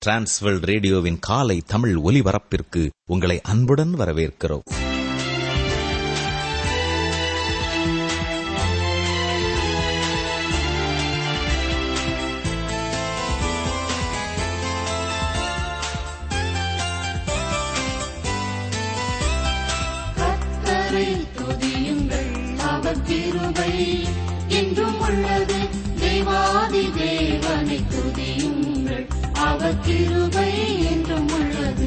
Transworld ரேடியோவின் காலை தமிழ் ஒலிபரப்பிற்கு உங்களை அன்புடன் வரவேற்கிறோம். கர்த்தரை துதியுங்கள், அவர் கிருபை என்றும் உள்ளது. தேவாதி தேவனை துதியுங்கள், அவர் கிருபை என்றும் உள்ளது.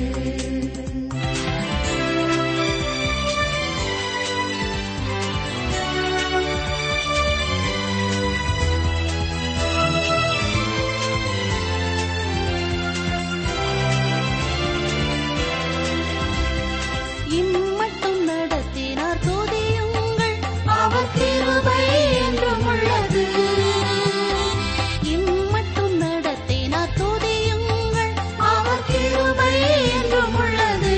இம்மட்டும் நடத்தினார் துதியுங்கள், அவர் கிருபை என்றும் உள்ளது. இம்மட்டும் நடத்தினார் துதியுங்கள், அவர் கிருபை என்றும் உள்ளது.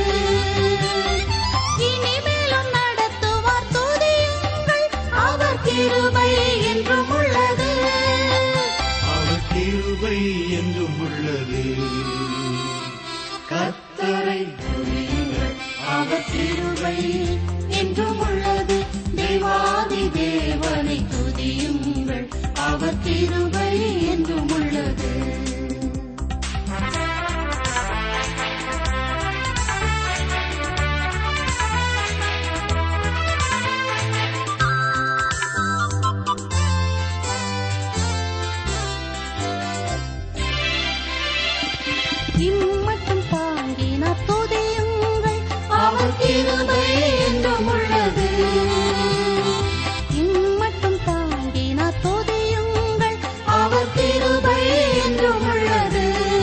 இனிமேலும் நடத்துவார் துதியுங்கள், அவர் கிருபை என்றும் உள்ளது. அவர் கிருபை என்றும் உள்ளது. கர்த்தரை துதியுங்கள், அவர் கிருபை என்றும் உள்ளது. தேவாதி தேவனை துதியுங்கள், அவர் கிருபை என்றும் உள்ளது. இம்மட்டும் தாங்கினார் துதியுங்கள், அவர் கிருபை என்றும் உள்ளது. இம்மட்டும் தாங்கினார் துதியுங்கள், அவர் கிருபை என்றும் உள்ளது.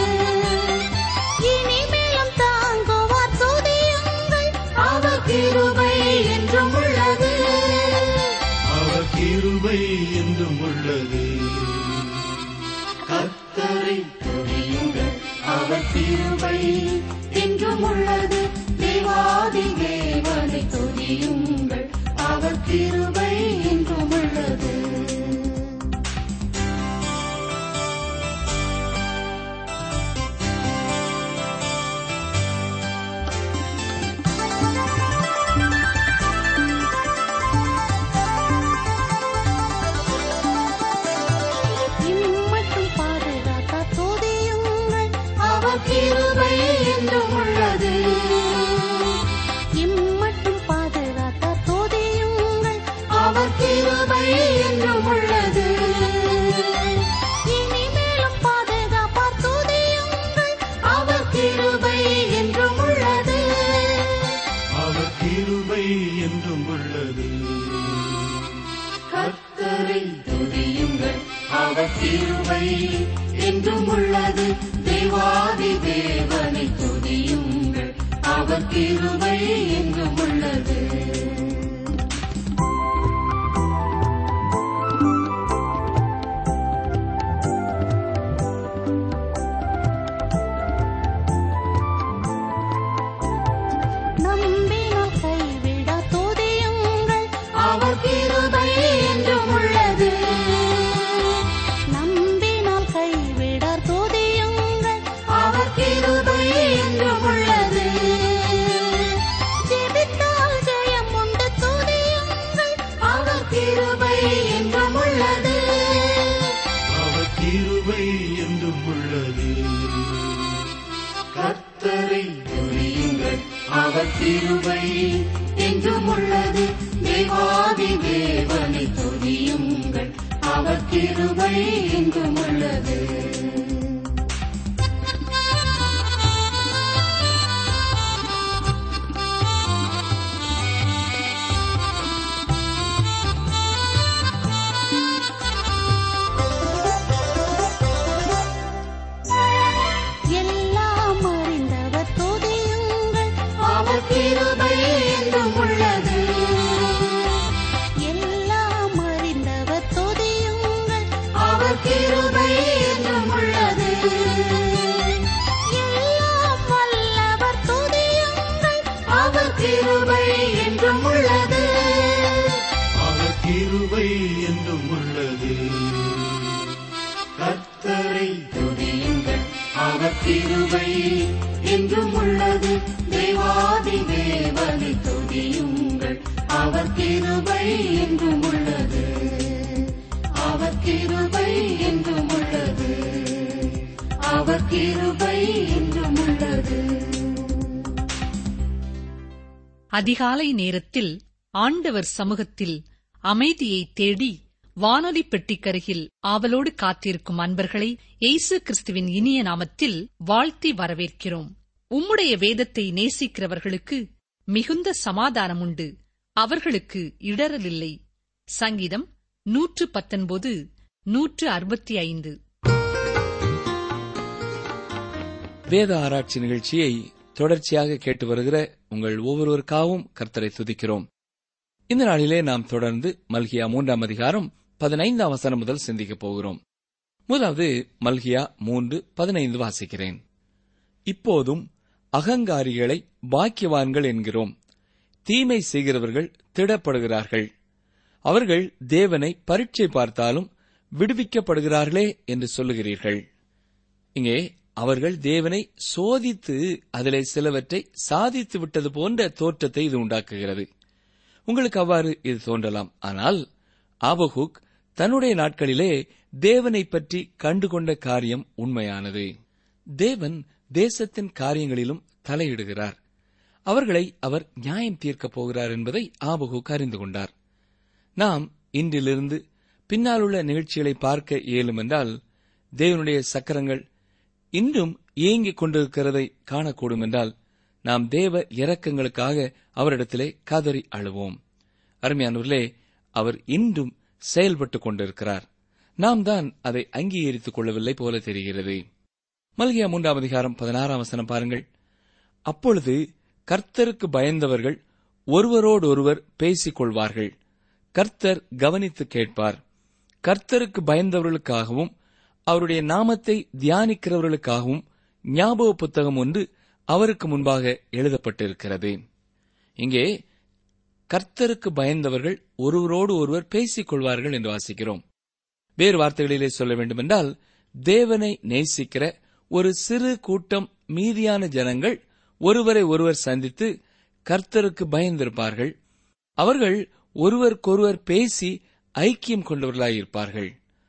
இனிமேலும் தாங்குவார் துதியுங்கள், அவர் கிருபை என்றும் உள்ளது. அவர் கிருபை என்றும் உள்ளது. கர்த்தரை துதியுங்கள், அவர் கிருபை என்றும் உள்ளது. தேவாதி தேவனை துதியுங்கள், அவர் கிருபை என்றும் உள்ளது. இம்மட்டும் பாதுகாத்தார் துதியுங்கள், அவர் கிருபை என்றும் உள்ளது. இம்மட்டும் பாதுகாத்தார் துதியுங்கள், அவர் கிருபை என்றும் உள்ளது. இனிமேலும் பாதுகாப்பார் துதியுங்கள், அவர் கிருபை என்றும் உள்ளது. அவர் கிருபை என்றும் உள்ளது. கர்த்தரை துதியுங்கள், அவர் கிருபை என்றும் உள்ளது. தேவாதி தேவனை துதியுங்கள், அவர் கிருபை என்றும் உள்ளது. நம்பினால் கைவிடா துதியுங்கள், அவர் கிருபை என்றும் உள்ளது. நம்பினால் கைவிடார் துதியுங்கள், அவர் கிருபை என்றும் உள்ளது. ஜெபித்தால் ஜெயம் உண்டு துதியுங்கள், அவர் கிருபை என்றும் உள்ளது. அவர் கிருபை என்றும் உள்ளது. கர்த்தரை துதியுங்கள், அவர் கிருபை என்றும் உள்ளது. தேவாதி தேவனை துதியுங்கள், அவர் கிருபை என்றும் உள்ளது. எல்லாம் அறிந்தவர் துதியுங்கள், அவர் கிருபை என்றும் உள்ளது. எல்லாம் அறிந்தவர் துதியுங்கள், அவர் கிருபை என்றும் உள்ளது. கிருபை என்றும் உள்ளது. தேவாதி தேவனை துதியுங்கள், அவர் கிருபை என்றும் உள்ளது. அவர் கிருபை என்றும் உள்ளது. அவர் கிருபை என்றும் உள்ளது. அதிகாலை நேரத்தில் ஆண்டவர் சமூகத்தில் அமைதியை தேடி வானொலி பெட்டிக்கருகில் ஆவலோடு காத்திருக்கும் அன்பர்களை இயேசு கிறிஸ்துவின் இனிய நாமத்தில் வாழ்த்தி வரவேற்கிறோம். உம்முடைய வேதத்தை நேசிக்கிறவர்களுக்கு மிகுந்த சமாதானம் உண்டு, அவர்களுக்கு இடரலில்லை. சங்கீதம் 119, 165. வேத ஆராய்ச்சி நிகழ்ச்சியை தொடர்ச்சியாக கேட்டு வருகிற உங்கள் ஒவ்வொருவருக்காகவும் கர்த்தரை துதிக்கிறோம். இந்த நாளிலே நாம் தொடர்ந்து மல்கியா 3 அதிகாரம் 15 முதல் சிந்திக்கப் போகிறோம். முதலாவது மல்கியா 3:15 வாசிக்கிறேன். இப்போதும் அகங்காரிகளை பாக்கியவான்கள் என்கிறோம், தீமை செய்கிறவர்கள் திடப்படுகிறார்கள். அவர்கள் தேவனை பரீட்சை பார்த்தாலும் விடுவிக்கப்படுகிறார்களே என்று சொல்லுகிறீர்கள். இங்கே அவர்கள் தேவனை சோதித்து அதிலே சிலவற்றை சாதித்து விட்டது போன்ற தோற்றத்தை இது உண்டாக்குகிறது. உங்களுக்கு அவ்வாறு இது தோன்றலாம். ஆனால் ஆபகுக் தன்னுடைய நாட்களிலே தேவனை பற்றி கண்டுகொண்ட காரியம் உண்மையானது. தேவன் தேசத்தின் காரியங்களிலும் தலையிடுகிறார். அவர்களை அவர் நியாயம் தீர்க்கப் போகிறார் என்பதை ஆபகுக் அறிந்து கொண்டார். நாம் இன்றிலிருந்து பின்னாலுள்ள நிகழ்ச்சிகளை பார்க்க இயலும் என்றால் தேவனுடைய சக்கரங்கள் இன்றும் இயங்கிக் கொண்டிருக்கிறதை காணக்கூடும் என்றால் நாம் தேவ இரக்கங்களுக்காக அவரிடத்திலே கதறி அழுவோம். அருமையானவர்களே, அவர் இன்றும் செயல்பட்டுக் கொண்டிருக்கிறார். நாம் தான் அதை அங்கீகரித்துக் கொள்ளவில்லை போல தெரிகிறது. மல்கியா 3 அதிகாரம் 16 பாருங்கள். அப்பொழுது கர்த்தருக்கு பயந்தவர்கள் ஒருவரோடொருவர் பேசிக் கொள்வார்கள். கர்த்தர் கவனித்து கேட்பார். கர்த்தருக்கு பயந்தவர்களுக்காகவும் அவருடைய நாமத்தை தியானிக்கிறவர்களுக்காகவும் ஞாபக புத்தகம் ஒன்று அவருக்கு முன்பாக எழுதப்பட்டிருக்கிறது. இங்கே கர்த்தருக்கு பயந்தவர்கள் ஒருவரோடு ஒருவர் பேசிக் கொள்வார்கள் என்று வாசிக்கிறோம். வேறு வார்த்தைகளிலே சொல்ல வேண்டுமென்றால், தேவனை நேசிக்கிற ஒரு சிறு கூட்டம் மீதியான ஜனங்கள் ஒருவரை ஒருவர் சந்தித்து கர்த்தருக்கு பயந்திருப்பார்கள். அவர்கள் ஒருவருக்கொருவர் பேசி ஐக்கியம் கொண்டவர்களாயிருப்பார்கள்.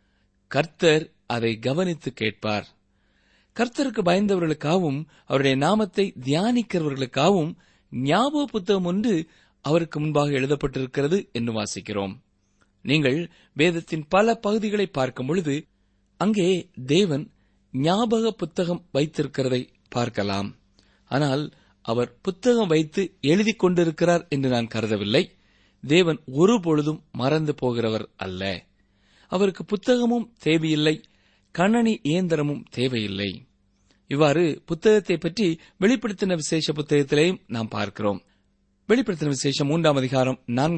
கர்த்தர் அதை கவனித்து கேட்பார். கர்த்தருக்கு பயந்தவர்களுக்காகவும் அவருடைய நாமத்தை தியானிக்கிறவர்களுக்காகவும் ஞாபக புத்தகம் ஒன்று அவருக்கு முன்பாக எழுதப்பட்டிருக்கிறது என்று வாசிக்கிறோம். நீங்கள் வேதத்தின் பல பகுதிகளை பார்க்கும் பொழுது அங்கே தேவன் ஞாபக புத்தகம் வைத்திருக்கிறதை பார்க்கலாம். ஆனால் அவர் புத்தகம் வைத்து எழுதி கொண்டிருக்கிறார் என்று நான் கருதவில்லை. தேவன் ஒருபொழுதும் மறந்து போகிறவர் அல்ல. அவருக்கு புத்தகமும் தேவையில்லை, கணனி இயந்திரமும் தேவையில்லை. இவ்வாறு புத்தகத்தை பற்றி வெளிப்படுத்தின விசேஷ புத்தகத்திலேயும் நாம் பார்க்கிறோம். வெளிப்படுத்தின விசேஷம் 3 அதிகாரம்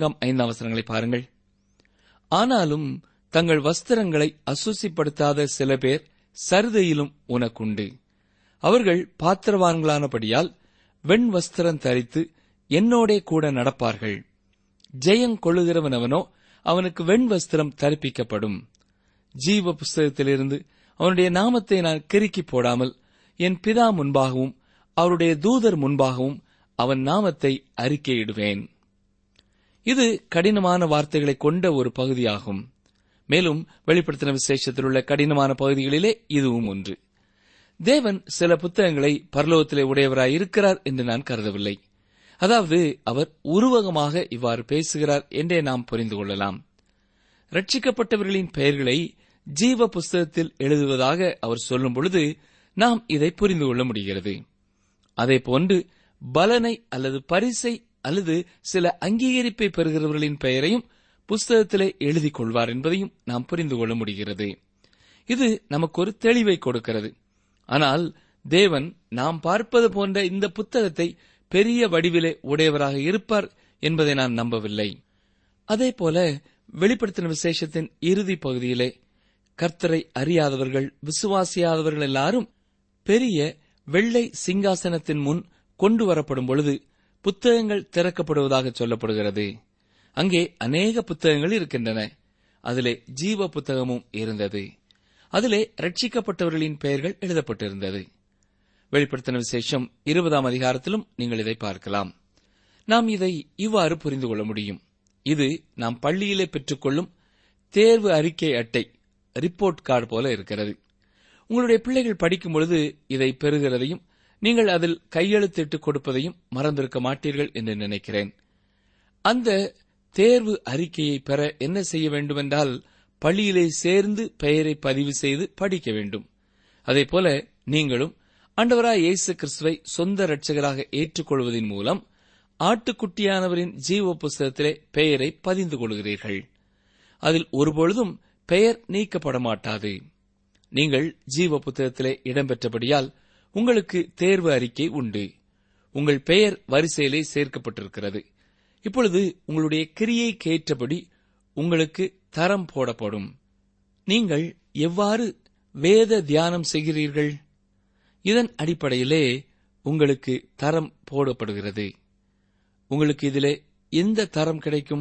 4-5 பாருங்கள். ஆனாலும் தங்கள் வஸ்திரங்களை அசுசிப்படுத்தாத சில பேர் சருதையிலும் உனக்குண்டு. அவர்கள் பாத்திரவான்களானபடியால் வெண் வஸ்திரம் தரித்து என்னோடே கூட நடப்பார்கள். ஜெயம் கொள்ளுகிறவனவனோ அவனுக்கு வெண் வஸ்திரம் தரிப்பிக்கப்படும். ஜீவ புஸ்தகத்திலிருந்து அவனுடைய நாமத்தை நான் கிறுக்கி போடாமல் என் பிதா முன்பாகவும் அவருடைய தூதர் முன்பாகவும் அவன் நாமத்தை அறிக்கையிடுவேன். இது கடினமான வார்த்தைகளை கொண்ட ஒரு பகுதியாகும். மேலும் வெளிப்படுத்தின விசேஷத்தில் உள்ள கடினமான பகுதிகளிலே இதுவும் ஒன்று. தேவன் சில புத்தகங்களை பரலோகத்திலே உடையவராய் இருக்கிறார் என்று நான் கருதவில்லை. அதாவது அவர் உருவகமாக இவ்வாறு பேசுகிறார் என்றே நாம் புரிந்து கொள்ளலாம். ரட்சிக்கப்பட்டவர்களின் பெயர்களை ஜீவ புஸ்தகத்தில் எழுதுவதாக அவர் சொல்லும் பொழுது நாம் இதை புரிந்து கொள்ள முடிகிறது. அதேபோன்று பலனை அல்லது பரிசை அல்லது சில அங்கீகரிப்பை பெறுகிறவர்களின் பெயரையும் புஸ்தகத்திலே எழுதிக் கொள்வார் என்பதையும் நாம் புரிந்து கொள்ள முடிகிறது. இது நமக்கு ஒரு தெளிவை கொடுக்கிறது. ஆனால் தேவன் நாம் பார்ப்பது போன்ற இந்த புத்தகத்தை பெரிய வடிவிலே உடையவராக இருப்பார் என்பதை நான் நம்பவில்லை. அதேபோல வெளிப்படுத்தின விசேஷத்தின் இறுதி பகுதியிலே கர்த்தரை அறியாதவர்கள், விசுவாசியாதவர்கள் எல்லாரும் பெரிய வெள்ளை சிங்காசனத்தின் முன் கொண்டு வரப்படும் பொழுது புத்தகங்கள் திறக்கப்படுவதாக சொல்லப்படுகிறது. அங்கே அநேக புத்தகங்கள் இருக்கின்றன. அதிலே ஜீவ புத்தகமும் இருந்தது. அதிலே ரட்சிக்கப்பட்டவர்களின் பெயர்கள் எழுதப்பட்டிருந்தது. வெளிப்படுத்தின விசேஷம் 20ஆம் அதிகாரத்திலும் நீங்கள் இதை பார்க்கலாம். நாம் இதை இவ்வாறு புரிந்து கொள்ள முடியும். இது நாம் பள்ளியிலே பெற்றுக்கொள்ளும் தேர்வு அறிக்கை அட்டை, ரிப்போர்ட் கார்டு போல இருக்கிறது. உங்களுடைய பிள்ளைகள் படிக்கும் பொழுது இதை பெறுகிறதையும் நீங்கள் அதில் கையெழுத்திட்டு கொடுப்பதையும் மறந்திருக்க மாட்டீர்கள் என்று நினைக்கிறேன். அந்த தேர்வு அறிக்கையை பெற என்ன செய்ய வேண்டுமென்றால், பள்ளியிலே சேர்ந்து பெயரை பதிவு செய்து படிக்க வேண்டும். அதேபோல நீங்களும் ஆண்டவராய் இயேசு கிறிஸ்துவை சொந்த இரட்சகராக ஏற்றுக்கொள்வதன் மூலம் ஆட்டுக்குட்டியானவரின் ஜீவ புஸ்தகத்திலே பெயரை பதிந்து கொள்கிறீர்கள். அதில் ஒருபொழுதும் பெயர் நீக்கப்பட மாட்டாது. நீங்கள் ஜீவ புத்தகத்திலே இடம்பெற்றபடியால் உங்களுக்கு தேர்வு அறிக்கை உண்டு. உங்கள் பெயர் வரிசையிலே சேர்க்கப்பட்டிருக்கிறது. இப்பொழுது உங்களுடைய கிரியைக்கு ஏற்றபடி உங்களுக்கு தரம் போடப்படும். நீங்கள் எவ்வாறு வேத தியானம் செய்கிறீர்கள்? இதன் அடிப்படையிலே உங்களுக்கு தரம் போடப்படுகிறது. உங்களுக்கு இதிலே எந்த தரம் கிடைக்கும்?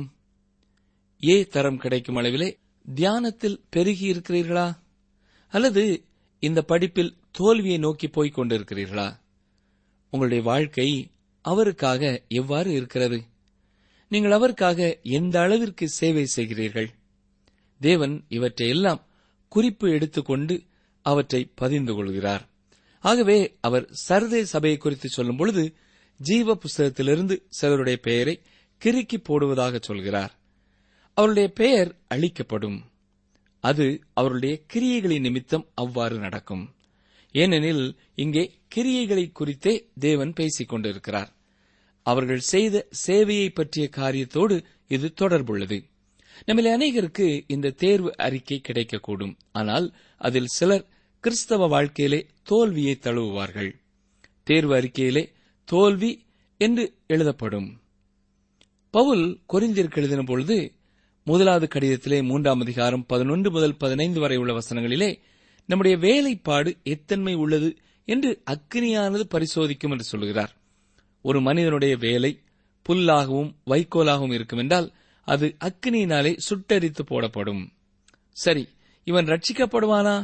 ஏ தரம் கிடைக்கும் அளவிலே தியானத்தில் பெருகி இருக்கிறீர்களா? அல்லது இந்த படிப்பில் தோல்வியை நோக்கி போய்க் கொண்டிருக்கிறீர்களா? உங்களுடைய வாழ்க்கை அவருக்காக எவ்வாறு இருக்கிறது? நீங்கள் அவருக்காக எந்த அளவிற்கு சேவை செய்கிறீர்கள்? தேவன் இவற்றையெல்லாம் குறிப்பு எடுத்துக்கொண்டு அவற்றை பதிந்து கொள்கிறார். ஆகவே அவர் சர்தை சபையை குறித்து சொல்லும் பொழுது ஜீவ புஸ்தகத்திலிருந்து சிலருடைய பெயரை கிறுக்கி போடுவதாக சொல்கிறார். அவருடைய பெயர் அழிக்கப்படும். அது அவருடைய கிரியைகளின் நிமித்தம் அவ்வாறு நடக்கும். ஏனெனில் இங்கே கிரியைகளை குறித்தே தேவன் பேசிக் கொண்டிருக்கிறார். அவர்கள் செய்த சேவையை பற்றிய காரியத்தோடு இது தொடர்புள்ளது. நம்மில் அநேகருக்கு இந்த தேர்வு அறிக்கை கிடைக்கக்கூடும். ஆனால் அதில் சிலர் கிறிஸ்தவ வாழ்க்கையிலே தோல்வியை தழுவுவார்கள். தேர்வு அறிக்கையிலே தோல்வி என்று எழுதப்படும். பவுல் கொரிந்தியருக்கு எழுதின பொழுது 1வது கடிதத்திலே 3ஆம் அதிகாரம் 11 முதல் 15 வரை உள்ள வசனங்களிலே நம்முடைய வேலைப்பாடு எத்தன்மை உள்ளது என்று அக்கினியானது பரிசோதிக்கும் என்று சொல்கிறார். ஒரு மனிதனுடைய வேலை புல்லாகவும் வைக்கோலாகவும் இருக்கும் என்றால் அது அக்கினியினாலே சுட்டரித்து போடப்படும். சரி, இவன் ரட்சிக்கப்படுவானா?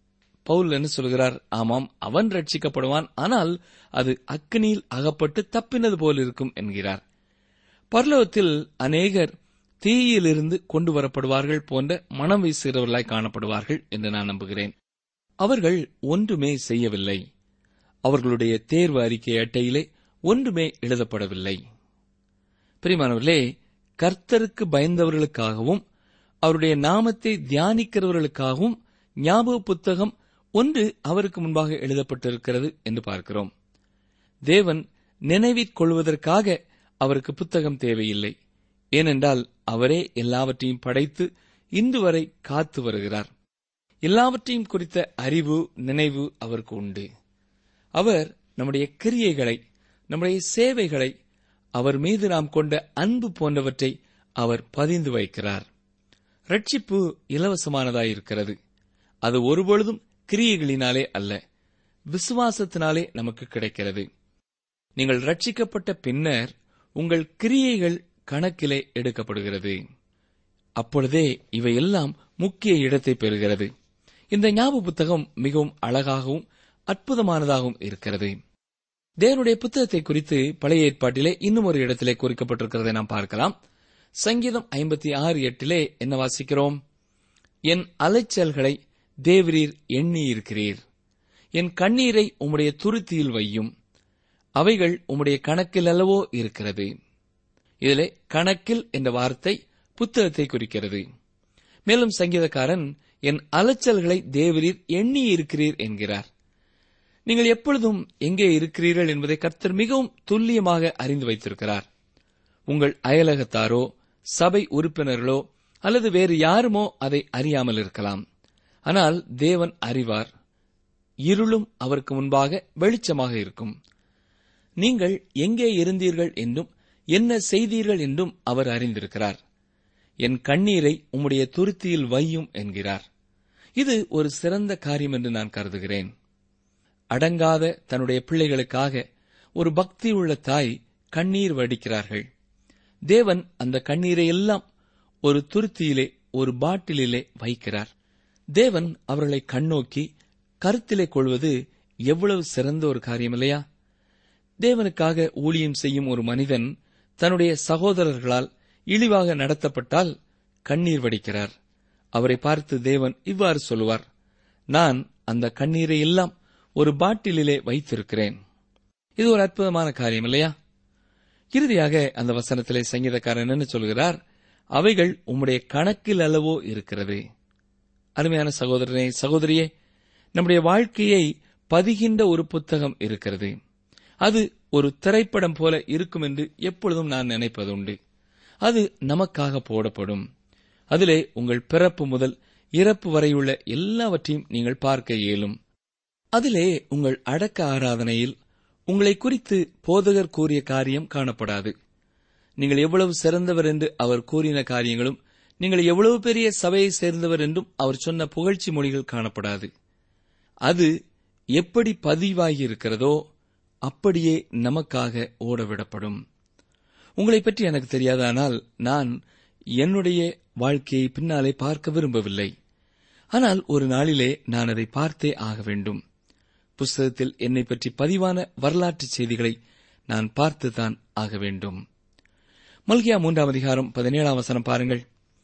பவுல் என்ன சொல்கிறார்? ஆமாம், அவன் ரட்சிக்கப்படுவான். ஆனால் அது அக்கினியில் அகப்பட்டு தப்பினது போல் இருக்கும் என்கிறார். பரலோகத்தில் அநேகர் தீயிலிருந்து கொண்டு வரப்படுவார்கள் போன்ற மனம் வீசுகிறவர்களாய் காணப்படுவார்கள் என்று நான் நம்புகிறேன். அவர்கள் ஒன்றுமே செய்யவில்லை. அவர்களுடைய தேர்வு அறிக்கை அட்டையிலே ஒன்றுமே எழுதப்படவில்லை. பிரியமானவர்களே, கர்த்தருக்கு பயந்தவர்களுக்காகவும் அவருடைய நாமத்தை தியானிக்கிறவர்களுக்காகவும் ஞாபக புத்தகம் ஒன்று அவருக்கு முன்பாக எழுதப்பட்டிருக்கிறது என்று பார்க்கிறோம். தேவன் நினைவிற்கொள்வதற்காக அவருக்கு புத்தகம் தேவையில்லை. ஏனென்றால் அவரே எல்லாவற்றையும் படைத்து இன்று வரை காத்து வருகிறார். எல்லாவற்றையும் குறித்த அறிவு, நினைவு அவருக்கு உண்டு. அவர் நம்முடைய கிரியைகளை, நம்முடைய சேவைகளை, அவர் மீது நாம் கொண்ட அன்பு போன்றவற்றை அவர் பதிந்து வைக்கிறார். ரட்சிப்பு இலவசமானதாயிருக்கிறது. அது ஒருபொழுதும் கிரியைகளினாலே அல்ல, விசுவாசத்தினாலே நமக்கு கிடைக்கிறது. நீங்கள் ரட்சிக்கப்பட்ட பின்னர் உங்கள் கிரியைகள் கணக்கிலே எடுக்கப்படுகிறது. அப்பொழுதே இவையெல்லாம் முக்கிய இடத்தை பெறுகிறது. இந்த ஞாபக புத்தகம் மிகவும் அழகாகவும் அற்புதமானதாகவும் இருக்கிறது. தேவனுடைய புத்தகத்தை குறித்து பழைய ஏற்பாட்டிலே இன்னும் ஒரு இடத்திலே குறிக்கப்பட்டிருக்கிறதை நாம் பார்க்கலாம். சங்கீதம் 56:8 என்ன வாசிக்கிறோம்? என் அலைச்சல்களை தேவரீர் எண்ணியிருக்கிறீர். என் கண்ணீரை உம்முடைய துருத்தியில் வையும். அவைகள் உம்முடைய கணக்கில் அல்லவோ இருக்கிறது. இதிலே கணக்கில் என்ற வார்த்தை புத்தகத்தை குறிக்கிறது. மேலும் சங்கீதக்காரன் என் அலைச்சல்களை தேவரீர் எண்ணியிருக்கிறீர் என்கிறார். நீங்கள் எப்பொழுதும் எங்கே இருக்கிறீர்கள் என்பதை கர்த்தர் மிகவும் துல்லியமாக அறிந்து வைத்திருக்கிறார். உங்கள் அயலகத்தாரோ, சபை உறுப்பினர்களோ அல்லது வேறு யாருமோ அதை அறியாமல் இருக்கலாம். ஆனால் தேவன் அறிவார். இருளும் அவருக்கு முன்பாக வெளிச்சமாக இருக்கும். நீங்கள் எங்கே இருந்தீர்கள் என்றும் என்ன செய்தீர்கள் என்றும் அவர் அறிந்திருக்கிறார். என் கண்ணீரை உம்முடைய துருத்தியில் வையும் என்கிறார். இது ஒரு சிறந்த காரியம் என்று நான் கருதுகிறேன். அடங்காத தன்னுடைய பிள்ளைகளுக்காக ஒரு பக்தியுள்ள தாய் கண்ணீர் வடிக்கிறார்கள். தேவன் அந்த கண்ணீரை எல்லாம் ஒரு துருத்தியிலே, ஒரு பாட்டிலே வைக்கிறார். தேவன் அவர்களை கண்ணோக்கி கருத்திலே கொள்வது எவ்வளவு சிறந்த ஒரு காரியம் இல்லையா? தேவனுக்காக ஊழியம் செய்யும் ஒரு மனிதன் தன்னுடைய சகோதரர்களால் இழிவாக நடத்தப்பட்டால் கண்ணீர் வடிக்கிறார். அவரை பார்த்து தேவன் இவ்வாறு சொல்லுவார், நான் அந்த கண்ணீரை எல்லாம் ஒரு பாட்டிலிலே வைத்திருக்கிறேன். இது ஒரு அற்புதமான காரியம் இல்லையா? இறுதியாக அந்த வசனத்திலே சங்கீதக்காரன் என்ன சொல்கிறார்? அவைகள் உம்முடைய கணக்கில் அல்லவோ இருக்கிறது. அருமையான சகோதரனே, சகோதரியே, நம்முடைய வாழ்க்கையை பதிகின்ற ஒரு புத்தகம் இருக்கிறது. அது ஒரு திரைப்படம் போல இருக்கும் என்று எப்பொழுதும் நான் நினைப்பதுண்டு. அது நமக்காக போடப்படும். அதிலே உங்கள் பிறப்பு முதல் இறப்பு வரையுள்ள எல்லாவற்றையும் நீங்கள் பார்க்க இயலும். அதிலே உங்கள் அடக்க ஆராதனையில் உங்களை குறித்து போதகர் கூறிய காரியம் காணப்படாது. நீங்கள் எவ்வளவு சிறந்தவர் என்று அவர் கூறின காரியங்களும், நீங்கள் எவ்வளவு பெரிய சபையை சேர்ந்தவர் என்றும் அவர் சொன்ன புகழ்ச்சி மொழிகள் காணப்படாது. அது எப்படி பதிவாகி இருக்கிறதோ அப்படியே நமக்காக ஓடவிடப்படும். உங்களை பற்றி எனக்கு தெரியாதானால் நான் என்னுடைய வாழ்க்கையை பின்னாலே பார்க்க விரும்பவில்லை. ஆனால் ஒரு நாளிலே நான் அதை பார்த்தே ஆக வேண்டும். புஸ்தகத்தில் என்னை பற்றி பதிவான வரலாற்று செய்திகளை நான் பார்த்துதான் ஆக வேண்டும். மல்கியா 3ஆம் அதிகாரம் 17ஆம் வசனம் பாருங்கள்.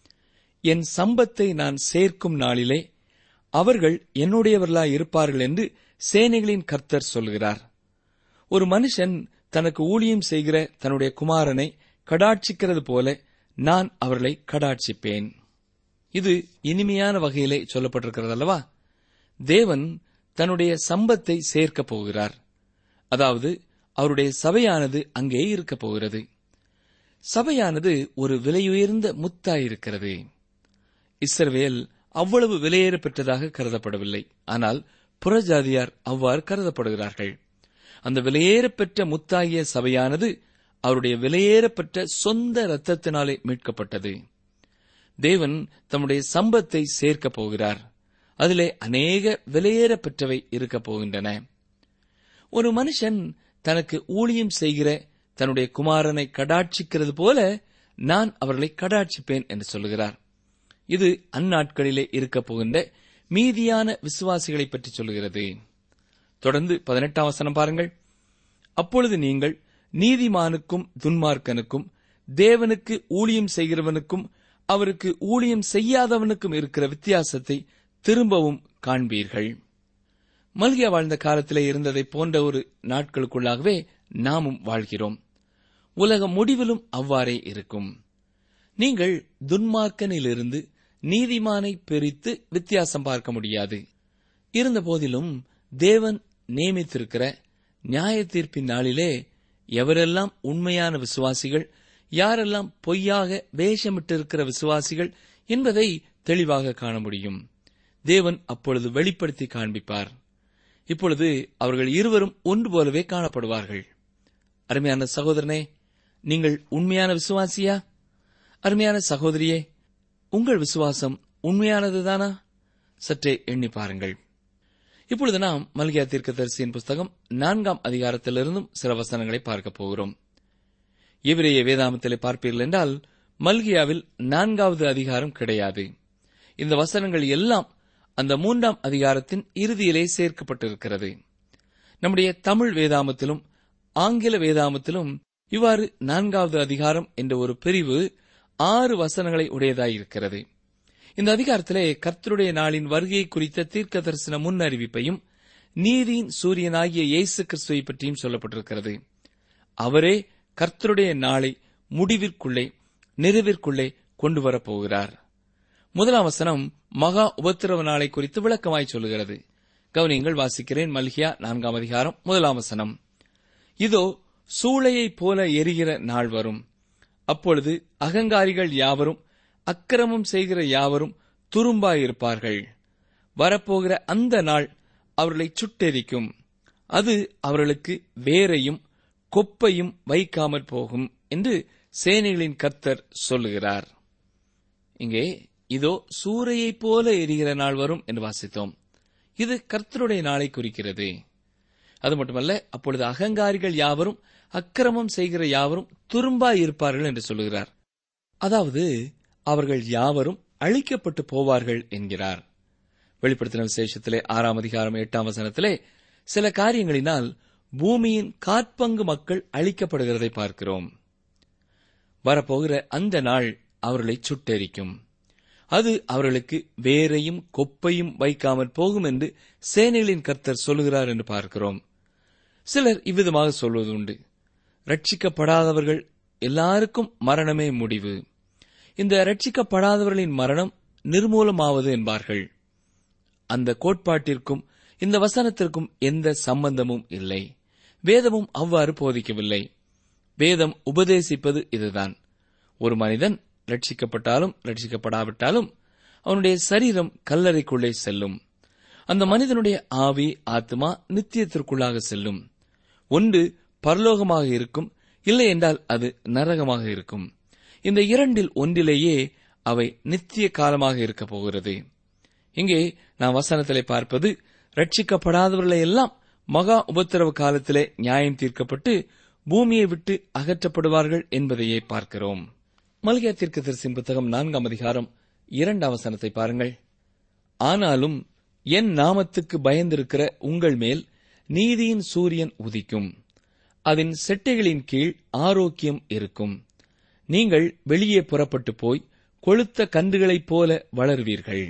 என் சம்பத்தை நான் சேர்க்கும் நாளிலே அவர்கள் என்னுடையவர்களாய் இருப்பார்கள் என்று சேனைகளின் கர்த்தர் சொல்கிறார். ஒரு மனுஷன் தனக்கு ஊழியம் செய்கிற தன்னுடைய குமாரனை கடாட்சிக்கிறது போல நான் அவர்களை கடாட்சிப்பேன். இது இனிமையான வகையிலே சொல்லப்பட்டிருக்கிறது அல்லவா? தேவன் தன்னுடைய சம்பத்தை சேர்க்கப் போகிறார். அதாவது அவருடைய சபையானது அங்கே இருக்கப் போகிறது. சபையானது ஒரு விலையுயர்ந்த முத்தாயிருக்கிறது. இஸ்ரவேல் அவ்வளவு விலையேற பெற்றதாக கருதப்படவில்லை. ஆனால் புறஜாதியார் அவ்வாறு கருதப்படுகிறார்கள். அந்த விலையேறப்பெற்ற முத்தாகிய சபையானது அவருடைய விலையேறப்பெற்ற சொந்த இரத்தத்தினாலே மீட்கப்பட்டது. தேவன் தம்முடைய சம்பத்தை சேர்க்கப் போகிறார். அதிலே அநேக விலையேறப்பெற்றவை இருக்கப் போகின்றன. ஒரு மனுஷன் தனக்கு ஊழியம் செய்கிற தன்னுடைய குமாரனை கடாட்சிக்கிறது போல நான் அவர்களை கடாட்சிப்பேன் என்று சொல்லுகிறார். இது அந்நாட்களிலே இருக்கப் போகின்ற மீதியான விசுவாசிகளை பற்றி சொல்லுகிறது. தொடர்ந்து 18ஆம் வசனம் பாருங்கள். அப்பொழுது நீங்கள் நீதிமானுக்கும் துன்மார்க்கனுக்கும் தேவனுக்கு ஊழியம் செய்கிறவனுக்கும் அவருக்கு ஊழியம் செய்யாதவனுக்கும் இருக்கிற வித்தியாசத்தை திரும்பவும் காண்பீர்கள். மல்கியா வாழ்ந்த காலத்திலே இருந்ததை போன்ற ஒரு நாட்களுக்குள்ளாகவே நாமும் வாழ்கிறோம். உலக முடிவிலும் அவ்வாறே இருக்கும். நீங்கள் துன்மார்க்கனிலிருந்து நீதிமானை பிரித்து வித்தியாசம் பார்க்க முடியாது. இருந்த போதிலும் தேவன் நியமித்திருக்கிற நியாய தீர்ப்பின் நாளிலே எவரெல்லாம் உண்மையான விசுவாசிகள், யாரெல்லாம் பொய்யாக வேஷமிட்டிருக்கிற விசுவாசிகள் என்பதை தெளிவாக காண முடியும். தேவன் அப்பொழுது வெளிப்படுத்தி காண்பிப்பார். இப்பொழுது அவர்கள் இருவரும் ஒன்று போலவே காணப்படுவார்கள். அருமையான சகோதரனே, நீங்கள் உண்மையான விசுவாசியா? அருமையான சகோதரியே, உங்கள் விசுவாசம் உண்மையானதுதானா? சற்றே எண்ணி பாருங்கள். இப்பொழுது நாம் மல்கியா தீர்க்கதரிசியின் புஸ்தகம் 4ஆம் அதிகாரத்திலிருந்தும் சில வசனங்களை பார்க்கப் போகிறோம். எபிரேய வேதாமத்திலே பார்ப்பீர்கள் என்றால் மல்கியாவில் 4வது அதிகாரம் கிடையாது. இந்த வசனங்கள் எல்லாம் அந்த 3ஆம் அதிகாரத்தின் இறுதியிலே சேர்க்கப்பட்டிருக்கிறது. நம்முடைய தமிழ் வேதாமத்திலும் ஆங்கில வேதாமத்திலும் இவ்வாறு 4வது அதிகாரம் என்ற ஒரு பிரிவு 6 வசனங்களை உடையதாயிருக்கிறது. இந்த அதிகாரத்திலே கர்த்தருடைய நாளின் வருகையை குறித்த தீர்க்க தரிசன முன் அறிவிப்பையும் நீதியின் சூரியனாகிய இயேசு கிறிஸ்துவை பற்றியும் சொல்லப்பட்டிருக்கிறது. அவரே கர்த்தருடைய நாளை முடிவிற்குள்ளே நிறைவிற்குள்ளே கொண்டு வரப்போகிறார். 1ஆம் வசனம் மகா உபத்திரவ நாளை குறித்து விளக்கமாய் சொல்லுகிறது. கவனியங்கள், வாசிக்கிறேன். மல்கியா 4ஆம் அதிகாரம் 1ஆம் வசனம். இதோ சூளையைப் போல எரிகிற நாள் வரும். அப்பொழுது அகங்காரிகள் யாவரும் அக்கிரமம் செய்கிற யாவரும் துரும்பாயிருப்பார்கள். வரப்போகிற அந்த நாள் அவர்களை சுட்டெரிக்கும். அது அவர்களுக்கு வேரையும் கொப்பையும் வைக்காமற் போகும் என்று சேனைகளின் கர்த்தர் சொல்லுகிறார். இங்கே இதோ சூறையைப் போல எரிகிற நாள் வரும் என்று வாசித்தோம். இது கர்த்தருடைய நாளை குறிக்கிறது. அது மட்டுமல்ல, அப்பொழுது அகங்காரிகள் யாவரும் அக்கிரமம் செய்கிற யாவரும் துரும்பாயிருப்பார்கள் என்று சொல்லுகிறார். அதாவது அவர்கள் யாவரும் அழிக்கப்பட்டு போவார்கள் என்கிறார். வெளிப்படுத்தின விசேஷத்திலே 6ஆம் அதிகாரம் 8ஆம் வசனத்திலே சில காரியங்களினால் பூமியின் காற்பங்கு மக்கள் அழிக்கப்படுகிறதை பார்க்கிறோம். வரப்போகிற அந்த நாள் அவர்களை சுட்டெரிக்கும். அது அவர்களுக்கு வேரையும் கொப்பையும் வைக்காமற் போகும் என்று சேனைகளின் கர்த்தர் சொல்லுகிறார் என்று பார்க்கிறோம். சிலர் இவ்விதமாக சொல்வது உண்டு, ரட்சிக்கப்படாதவர்கள் எல்லாருக்கும் மரணமே முடிவு, இந்த ரட்சிக்கப்படாதவர்களின் மரணம் நிர்மூலமாவது என்பார்கள். அந்த கோட்பாட்டிற்கும் இந்த வசனத்திற்கும் எந்த சம்பந்தமும் இல்லை. வேதமும் அவ்வாறு போதிக்கவில்லை. வேதம் உபதேசிப்பது இதுதான்: ஒரு மனிதன் ரட்சிக்கப்பட்டாலும் ரட்சிக்கப்படாவிட்டாலும் அவனுடைய சரீரம் கல்லறைக்குள்ளே செல்லும். அந்த மனிதனுடைய ஆவி, ஆத்மா நித்தியத்திற்குள்ளாக செல்லும். ஒன்று பரலோகமாக இருக்கும், இல்லை என்றால் அது நரகமாக இருக்கும். இந்த இரண்டில் ஒன்றிலேயே அவை நித்திய காலமாக இருக்கப் போகிறது. இங்கே நாம் வசனத்திலே பார்ப்பது, ரட்சிக்கப்படாதவர்களை எல்லாம் மகா உபத்திரவ காலத்திலே நியாயம் தீர்க்கப்பட்டு பூமியை விட்டு அகற்றப்படுவார்கள் என்பதையே பார்க்கிறோம். மல்கியா தீர்க்கதரிசியின் புத்தகம் 4ஆம் அதிகாரம் 2ஆம் வசனத்தை பாருங்கள். ஆனாலும் என் நாமத்துக்கு பயந்திருக்கிற உங்கள் மேல் நீதியின் சூரியன் உதிக்கும், அதன் செட்டைகளின் கீழ் ஆரோக்கியம் இருக்கும். நீங்கள் வெளியே புறப்பட்டு போய் கொழுத்த கன்றுகளைப் போல வளருவீர்கள்.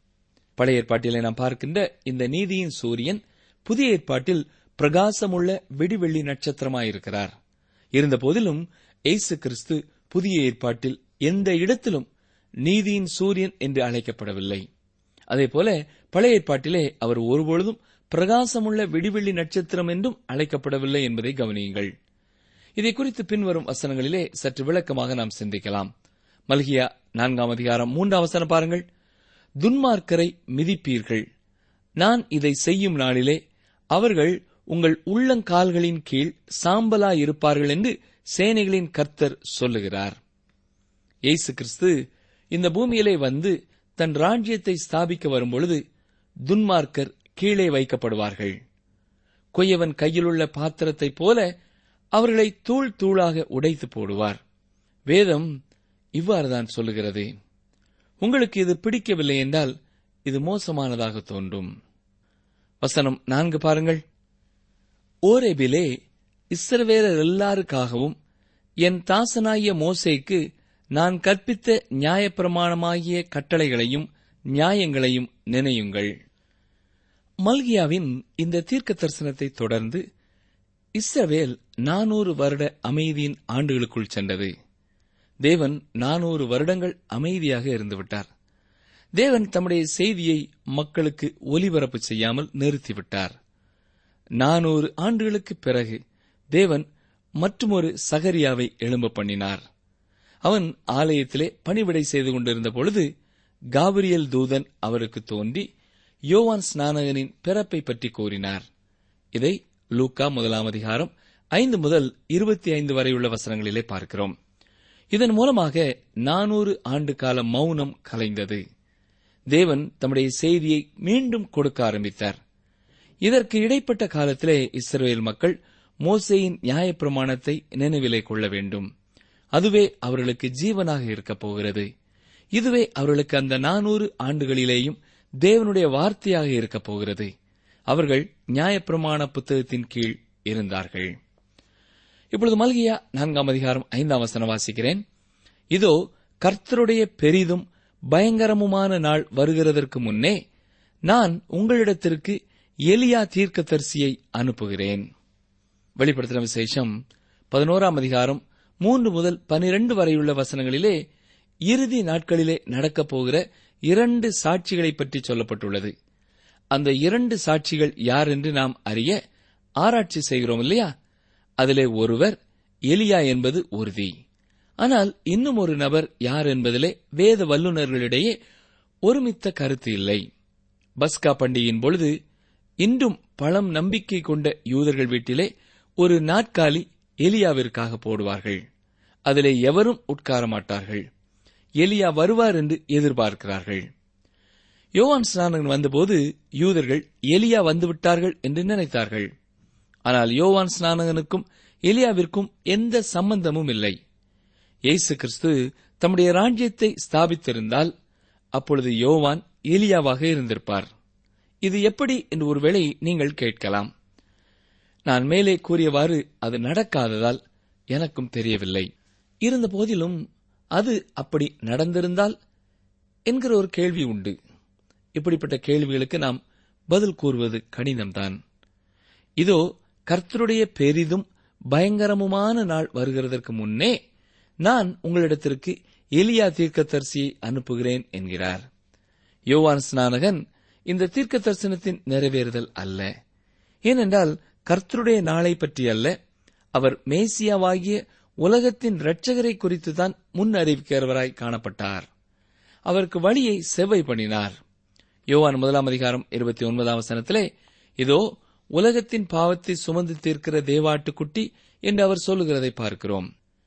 பழைய ஏற்பாட்டிலே நாம் பார்க்கின்ற இந்த நீதியின் சூரியன் புதிய ஏற்பாட்டில் பிரகாசமுள்ள விடிவெள்ளி நட்சத்திரமாயிருக்கிறார். இருந்த போதிலும் இயேசு கிறிஸ்து புதிய ஏற்பாட்டில் எந்த இடத்திலும் நீதியின் சூரியன் என்று அழைக்கப்படவில்லை. அதேபோல பழைய ஏற்பாட்டிலே அவர் ஒருபொழுதும் பிரகாசமுள்ள விடிவெள்ளி நட்சத்திரம் என்றும் அழைக்கப்படவில்லை என்பதை கவனியுங்கள். இதை குறித்து பின்வரும் வசனங்களிலே சற்று விளக்கமாக நாம் சிந்திக்கலாம். மல்கியா 4ஆம் அதிகாரம் 3ஆம் வசனம் பாருங்கள். துன்மார்க்கரை மிதிப்பீர்கள், நான் இதை செய்யும் நாளிலே அவர்கள் உங்கள் உள்ளங்கால்களின் கீழ் சாம்பலாயிருப்பார்கள் என்று சேனைகளின் கர்த்தர் சொல்லுகிறார். இயேசு கிறிஸ்து இந்த பூமியிலே வந்து தன் ராஜ்யத்தை ஸ்தாபிக்க வரும்பொழுது துன்மார்க்கர் கீழே வைக்கப்படுவார்கள். கொய்யவன் கையிலுள்ள பாத்திரத்தைப் போல அவர்களை தூள் தூளாக உடைத்து போடுவார். வேதம் இவ்வாறுதான் சொல்லுகிறது. உங்களுக்கு இது பிடிக்கவில்லை என்றால் இது மோசமானதாக தோன்றும். வசனம் 4 பாருங்கள். ஓரேபிலே இஸ்ரவேலர் எல்லாருக்காகவும் என் தாசனாகிய மோசேக்கு நான் கற்பித்த நியாயப்பிரமாணமாகிய கட்டளைகளையும் நியாயங்களையும் நினையுங்கள். மல்கியாவின் இந்த தீர்க்க தரிசனத்தை தொடர்ந்து இஸ்ரவேல் 400 வருட அமைதியின் ஆண்டுகளுக்குள் சென்றது. தேவன் 400 வருடங்கள் அமைதியாக இருந்துவிட்டார். தேவன் தம்முடைய செய்தியை மக்களுக்கு ஒலிபரப்பு செய்யாமல் நிறுத்திவிட்டார். 400 ஆண்டுகளுக்கு பிறகு தேவன் மற்றுமொரு சகரியாவை எழும்ப பண்ணினார். அவன் ஆலயத்திலே பணிவிடை செய்து கொண்டிருந்த பொழுது காபிரியேல் தூதன் அவருக்கு தோன்றி யோவான் ஸ்நானகனின் பிறப்பை பற்றி கூறினார். இதை லூக்கா 1ஆம் அதிகாரம் 5 முதல் 25 வரையுள்ள வசனங்களிலே பார்க்கிறோம். இதன் மூலமாக 400 ஆண்டு கால மௌனம் கலைந்தது. தேவன் தம்முடைய செய்தியை மீண்டும் கொடுக்க ஆரம்பித்தார். இதற்கு இடைப்பட்ட காலத்திலே இஸ்ரவேல் மக்கள் மோசேயின் நியாயப்பிரமாணத்தை நினைவிலே கொள்ள வேண்டும். அதுவே அவர்களுக்கு ஜீவனாக இருக்கப் போகிறது. இதுவே அவர்களுக்கு அந்த 400 ஆண்டுகளிலேயும் தேவனுடைய வார்த்தையாக இருக்கப் போகிறது. அவர்கள் நியாயப்பிரமாண புத்தகத்தின் கீழ் இருந்தார்கள். இப்பொழுது மல்கியா 4ஆம் அதிகாரம் 5ஆம் வசனம் வாசிக்கிறேன். இதோ கர்த்தருடைய பெரிதும் பயங்கரமுமான நாள் வருகிறதற்கு முன்னே நான் உங்களிடத்திற்கு எலியா தீர்க்கதரிசியை அனுப்புகிறேன். வெளிப்படுத்தின விசேஷம் 11ஆம் அதிகாரம் 3 முதல் 12 வரையுள்ள வசனங்களிலே இறுதி நாட்களிலே நடக்கப் போகிற 2 சாட்சிகளை பற்றி சொல்லப்பட்டுள்ளது. அந்த 2 சாட்சிகள் யார் என்று நாம் அறிய ஆராய்ச்சி செய்கிறோம் இல்லையா? அதிலே ஒருவர் எலியா என்பது உறுதி. ஆனால் இன்னும் ஒரு நபர் யார் என்பதிலே வேத வல்லுநர்களிடையே ஒருமித்த கருத்து இல்லை. பஸ்கா பண்டிகையின் பொழுது இன்றும் பழம் நம்பிக்கை கொண்ட யூதர்கள் வீட்டிலே ஒரு நாற்காலி எலியாவிற்காக போடுவார்கள். அதிலே எவரும் உட்கார மாட்டார்கள். எலியா வருவார் என்று எதிர்பார்க்கிறார்கள். யோவான் ஸ்நானகன் வந்தபோது யூதர்கள் எலியா வந்துவிட்டார்கள் என்று நினைத்தார்கள். ஆனால் யோவான் ஸ்நானகனுக்கும் எலியாவிற்கும் எந்த சம்பந்தமும் இல்லை. இயேசு கிறிஸ்து தம்முடைய ராஜ்யத்தை ஸ்தாபித்திருந்தால் அப்பொழுது யோவான் எலியாவாக இருந்திருப்பார். இது எப்படி என்று ஒருவேளை நீங்கள் கேட்கலாம். நான் மேலே கூறியவாறு அது நடக்காததால் எனக்கும் தெரியவில்லை. இருந்த போதிலும் அது அப்படி நடந்திருந்தால் என்கிற ஒரு கேள்வி உண்டு. இப்படிப்பட்ட கேள்விகளுக்கு நாம் பதில் கூறுவது கடினம்தான். இதோ கர்த்தருடைய பெரிதும் பயங்கரமுமான நாள் வருகிறதற்கு முன்னே நான் உங்களிடத்திற்கு எலியா தீர்க்கதரிசியை அனுப்புகிறேன் என்கிறார். யோவான் ஸ்நானகன் இந்த தீர்க்க தரிசனத்தின் நிறைவேறுதல் அல்ல. ஏனென்றால் கர்த்தருடைய நாளை பற்றி அல்ல, அவர் மேசியாவாகிய உலகத்தின் இரட்சகரை குறித்துதான் முன் அறிவிக்கிறவராய் காணப்பட்டார். அவருக்கு வழியை செவ்வை பண்ணினார். யோவான் 1:29 இதோ உலகத்தின் பாவத்தை சுமந்து தீர்க்கிற தேவாட்டுக்குட்டி என்று அவர் சொல்லுகிறதை பார்க்கிறோம்.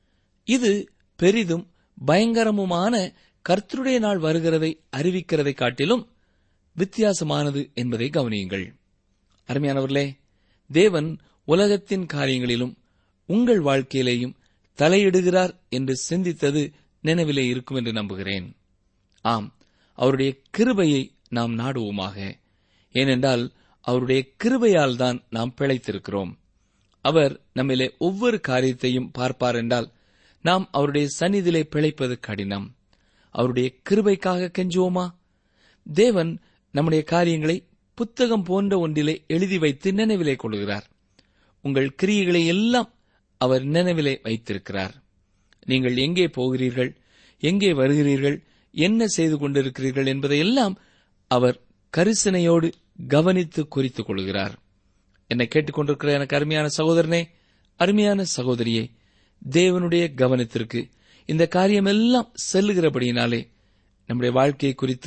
இது பெரிதும் பயங்கரமுமான கர்த்தருடைய நாள் வருகிறதை அறிவிக்கிறதை காட்டிலும் வித்தியாசமானது என்பதை கவனியுங்கள். அருமையானவர்களே, தேவன் உலகத்தின் காரியங்களிலும் உங்கள் வாழ்க்கையிலேயும் தலையிடுகிறார் என்று சிந்தித்தது நினைவிலே இருக்கும் என்று நம்புகிறேன். ஆம், அவருடைய கிருபையை நாம் நாடுவோமாக. ஏனென்றால் அவருடைய கிருபையால் தான் நாம் பிழைத்திருக்கிறோம். அவர் நம்மிலே ஒவ்வொரு காரியத்தையும் பார்ப்பார் என்றால் நாம் அவருடைய சந்நிதியிலே பிழைப்பது கடினம். அவருடைய கிருபைக்காக கெஞ்சுவோமா? தேவன் நம்முடைய காரியங்களை புத்தகம் போன்ற ஒன்றிலே எழுதி வைத்து நினைவிலே கொள்கிறார். உங்கள் கிரியைகளை எல்லாம் அவர் நினைவிலே வைத்திருக்கிறார். நீங்கள் எங்கே போகிறீர்கள், எங்கே வருகிறீர்கள், என்ன செய்து கொண்டிருக்கிறீர்கள் என்பதையெல்லாம் அவர் கரிசனையோடு கவனித்து குறித்துக் கொள்கிறார். என்னை கேட்டுக்கொண்டிருக்கிற எனக்கு அருமையான சகோதரனே, அருமையான சகோதரியே, தேவனுடைய கவனத்திற்கு இந்த காரியமெல்லாம் செல்லுகிறபடியினாலே நம்முடைய வாழ்க்கையை குறித்து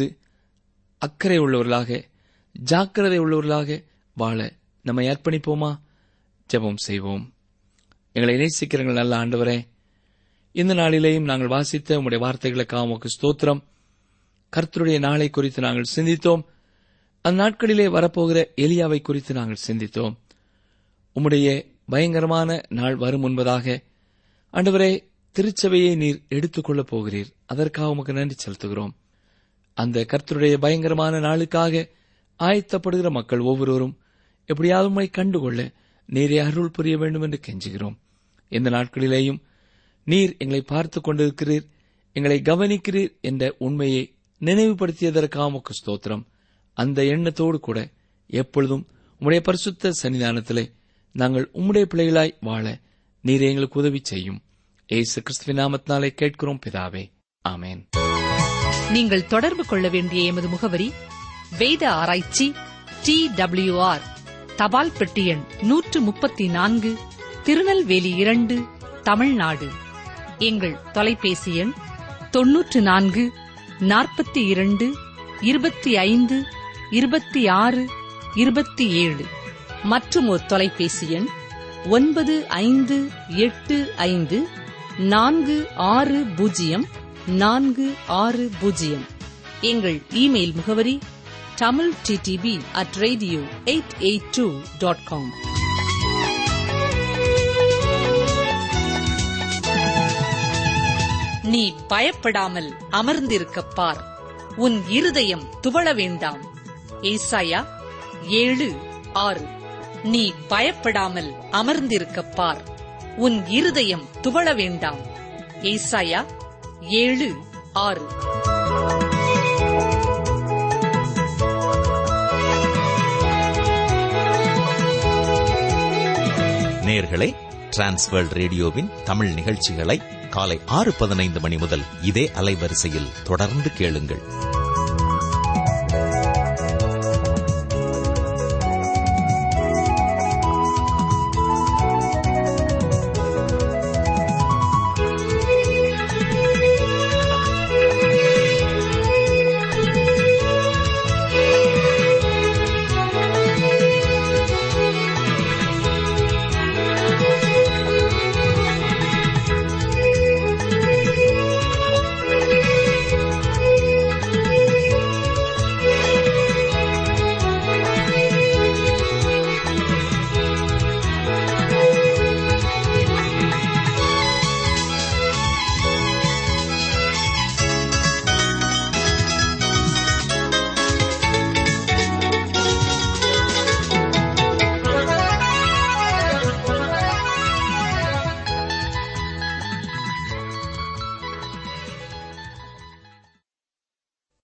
அக்கறை உள்ளவர்களாக, ஜாக்கிரதை உள்ளவர்களாக வாழ நம்மை அர்ப்பணிப்போமா? ஜெபம் செய்வோம். எங்களை நேசிக்கிறீர்கள் நல்ல ஆண்டவரே, இந்த நாளிலேயும் நாங்கள் வாசித்த உம்முடைய வார்த்தைகளுக்காக உமக்கு ஸ்தோத்திரம். கர்த்தருடைய நாளை குறித்து நாங்கள் சிந்தித்தோம். அந்நாட்களிலே வரப்போகிற எலியாவை குறித்து நாங்கள் சிந்தித்தோம். உம்முடைய பயங்கரமான நாள் வரும் முன்பதாக ஆண்டவரே, திருச்சபையை நீர் எடுத்துக் கொள்ளப் போகிறீர். அதற்காக உமக்கு நன்றி செலுத்துகிறோம். அந்த கர்த்தருடைய பயங்கரமான நாளுக்காக ஆயத்தப்படுகிற மக்கள் ஒவ்வொருவரும் எப்படியாவது உம்மை கண்டுகொள்ள நீரே அருள் புரிய வேண்டும் என்று கெஞ்சுகிறோம். இந்த நாட்களிலேயும் நீர் எங்களை பார்த்துக் கொண்டிருக்கிறீர், எங்களை கவனிக்கிறீர் என்ற உண்மையை நினைவுபடுத்தியதற்காக உமக்கு ஸ்தோத்திரம். அந்த எண்ணத்தோடு கூட எப்பொழுதும் உம்முடைய பரிசுத்த சன்னிதானத்திலே நாங்கள் உம்முடைய பிள்ளைகளாய் வாழ நீர் எங்களுக்கு உதவி செய்யும். இயேசு கிறிஸ்துவின் நாமத்தினாலே கேட்கிறோம் பிதாவே, ஆமென். நீங்கள் தொடர்பு கொள்ள வேண்டிய எமது முகவரி: வேத ஆராய்ச்சி TWR, தபால் பெட்டி எண் 134, திருநெல்வேலி 2, தமிழ்நாடு. எங்கள் தொலைபேசி எண் 94 42 25 26 27. மற்றும் ஒரு தொலைபேசி எண் 9585 460 460. எங்கள் இமெயில் முகவரி tamilttb@radio882.com. நீ பயப்படாமல் அமர்ந்திருக்கப் பார், உன் இருதயம் துவள வேண்டாம். ஏசாயா 7:6. நீ பயப்படாமல் அமர்ந்திருக்கப் பார், உன் இருதயம் துவள வேண்டாம். ஏசாயா 7:6. நேயர்களே, டிரான்ஸ்வேர்ல்ட் ரேடியோவின் தமிழ் நிகழ்ச்சிகளை காலை 6:15 மணி முதல் இதே அலைவரிசையில் தொடர்ந்து கேளுங்கள்.